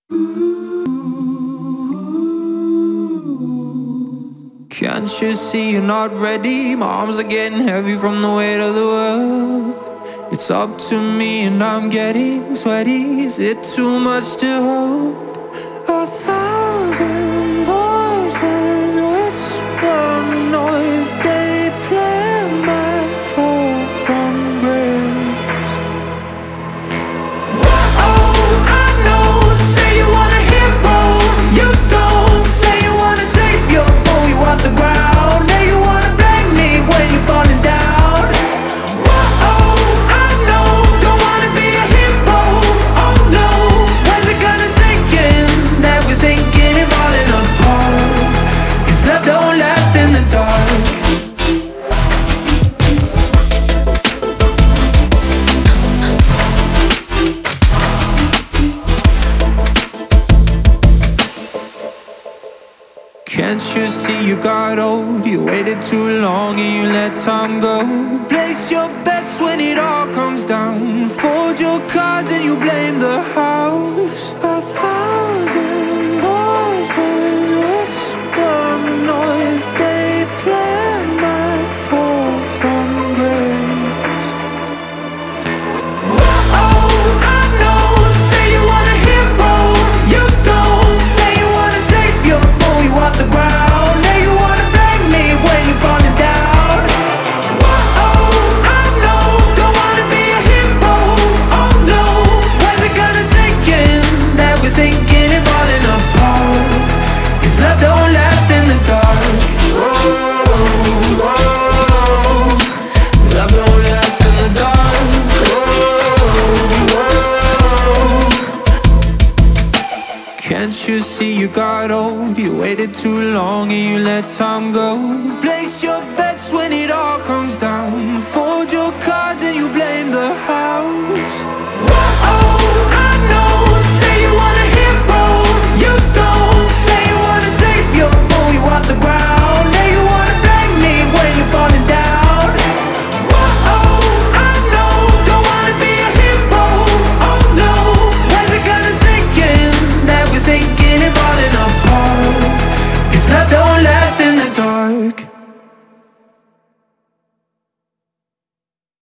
Can't you see you're not ready? My arms are getting heavy from the weight of the world. It's up to me and I'm getting sweaty. Is it too much to hold? A thousand voices whisper noise. They play my fall from grace. Oh, I know. Say you want a hero. You don't. Say you want a savior. Pull you off the ground. Now you wanna blame me when you're falling down. Oh, I know. Don't wanna be a hero. Oh no. When's it gonna sink in that we're sinking and falling apart? 'Cause love don't last in the dark. Can't you see you got old? You waited too long and you let time go. Place your bets when it all comes down. Fold your cards and you blame the house. A thousand voices whisper noise. They play my fall from grace. Oh, I know. Say you want a hero. You don't. Say you want a savior. Pull you off the ground. Now you wanna blame me when you're falling down. Oh, I know. Don't wanna be a hero. Oh no. When's it gonna sink in that we're sinking and falling apart? 'Cause love don't last in the dark. Love don't last in the dark. Can't you see you got old? You waited too long and you let time go. Place your bets when it all comes down.